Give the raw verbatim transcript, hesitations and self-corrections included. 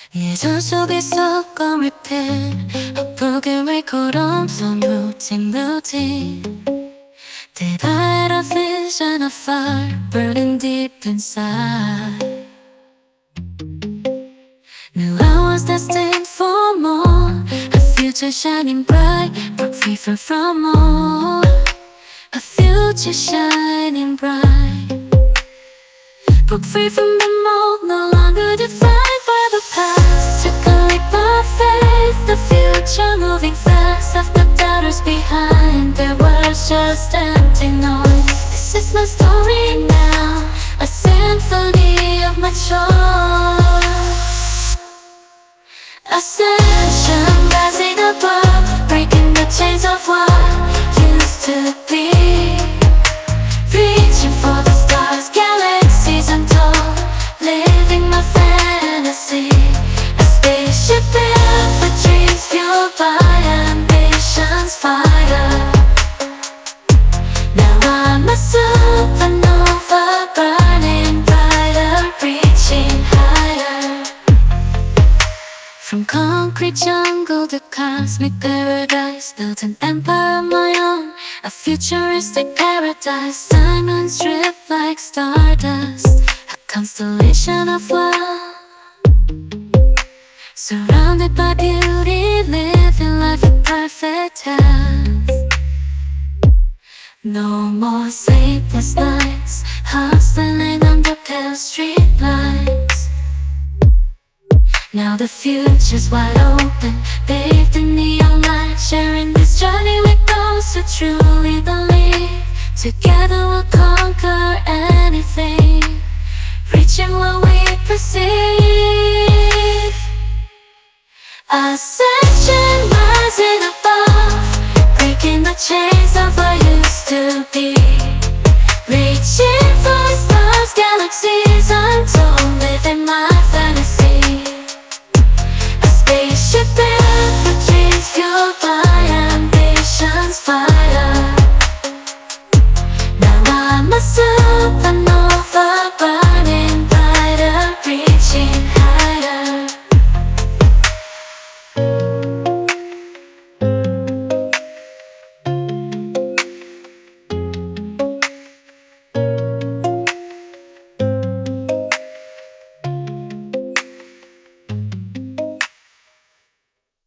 예전 속에서 건 repeat a broken record on some routine routine. Did I had a vision of fire burning deep inside? Knew I was destined for more, a future shining bright, broke free from, from all. A future shining bright, broke free from the mold, no longer defined by the past. Took a leap of faith, the future moving fast. Left the doubters behind, their words just empty noise. This is my story now, a symphony of my choice. Ascension, rising above, breaking the chains of what used to be. Reaching for the stars, galaxies untold, living my fantasy. A spaceship built for dreams, fueled by ambition's fire. Now I'm a supernova, burning brighter, reaching higher. From concrete jungle to cosmic paradise, built an empire of my own, a futuristic paradise. Diamonds drip like stardust, a constellation of love. Surrounded by beauty, living life with perfect health. No more sleepless nights, hustling under pale street lights. Now the future's wide open, bathed in neon light. Sharing this journey with those who truly believe. Together we'll conquer anything, reaching what we perceive. Ascension, rising above, breaking the chains of what used to be. Reaching for the stars, galaxies untold, living my fantasy. A spaceship built for dreams, fueled by ambition's fire. Now I'm a supernova,